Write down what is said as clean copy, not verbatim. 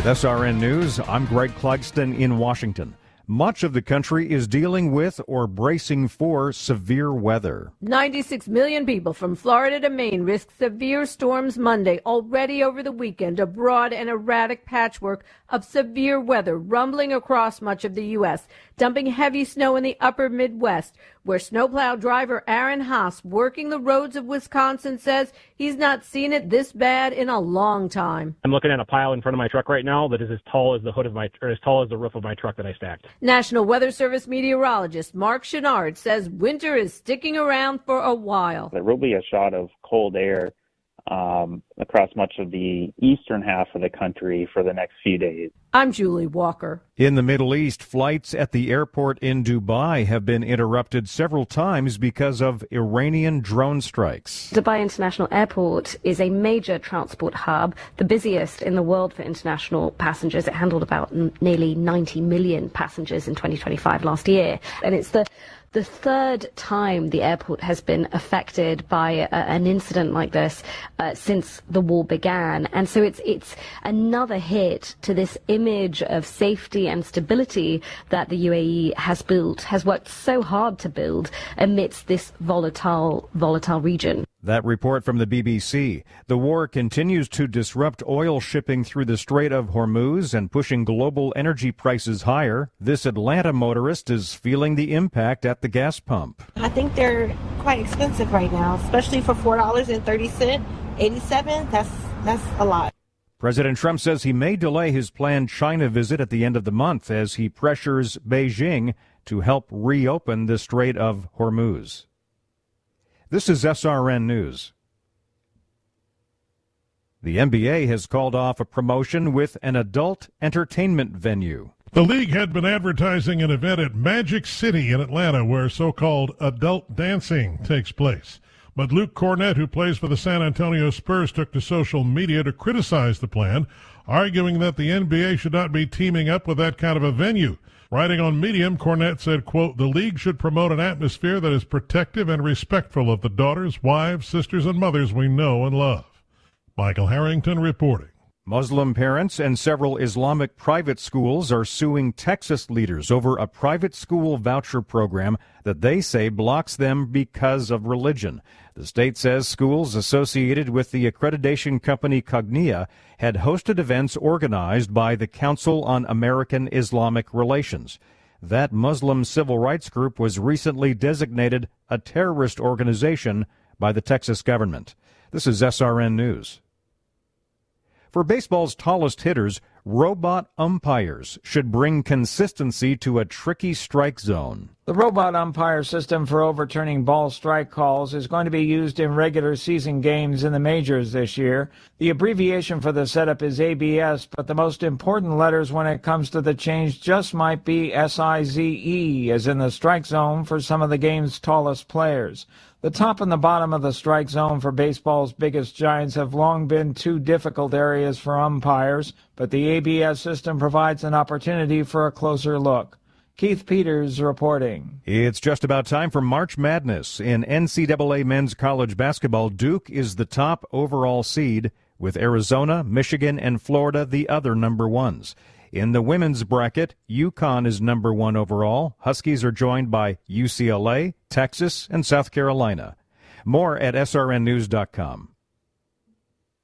With SRN News, I'm Greg Clugston in Washington. Much of the country is dealing with or bracing for severe weather. 96 million people from Florida to Maine risk severe storms Monday. Already over the weekend, a broad and erratic patchwork of severe weather rumbling across much of the U.S., dumping heavy snow in the upper Midwest, where snowplow driver Aaron Haas, working the roads of Wisconsin, says he's not seen it this bad in a long time. I'm looking at a pile in front of my truck right now that is as tall as the hood of as tall as the roof of my truck that I stacked. National Weather Service meteorologist Mark Chenard says winter is sticking around for a while. There will be a shot of cold air across much of the eastern half of the country for the next few days. I'm Julie Walker. In the Middle East, flights at the airport in Dubai have been interrupted several times because of Iranian drone strikes. Dubai International Airport is a major transport hub, the busiest in the world for international passengers. It handled about nearly 90 million passengers in 2025 last year. And it's the third time the airport has been affected by an incident like this since the war began. And so it's another hit to this image of safety and stability that the UAE has worked so hard to build amidst this volatile region. That report from the BBC. The war continues to disrupt oil shipping through the Strait of Hormuz and pushing global energy prices higher. This Atlanta motorist is feeling the impact at the gas pump. I think they're quite expensive right now, especially for $4.30, 87. That's a lot. President Trump says he may delay his planned China visit at the end of the month as he pressures Beijing to help reopen the Strait of Hormuz. This is SRN News. The NBA has called off a promotion with an adult entertainment venue. The league had been advertising an event at Magic City in Atlanta where so-called adult dancing takes place. But Luke Cornett, who plays for the San Antonio Spurs, took to social media to criticize the plan, arguing that the NBA should not be teaming up with that kind of a venue. Writing on Medium, Cornett said, quote, "The league should promote an atmosphere that is protective and respectful of the daughters, wives, sisters, and mothers we know and love." Michael Harrington reporting. Muslim parents and several Islamic private schools are suing Texas leaders over a private school voucher program that they say blocks them because of religion. The state says schools associated with the accreditation company Cognia had hosted events organized by the Council on American Islamic Relations. That Muslim civil rights group was recently designated a terrorist organization by the Texas government. This is SRN News. For baseball's tallest hitters, robot umpires should bring consistency to a tricky strike zone. The robot umpire system for overturning ball strike calls is going to be used in regular season games in the majors this year. The abbreviation for the setup is ABS, but the most important letters when it comes to the change just might be SIZE, as in the strike zone for some of the game's tallest players. The top and the bottom of the strike zone for baseball's biggest giants have long been two difficult areas for umpires, but the ABS system provides an opportunity for a closer look. Keith Peters reporting. It's just about time for March Madness. In NCAA men's college basketball, Duke is the top overall seed, with Arizona, Michigan, and Florida the other number ones. In the women's bracket, UConn is number one overall. Huskies are joined by UCLA, Texas, and South Carolina. More at srnnews.com.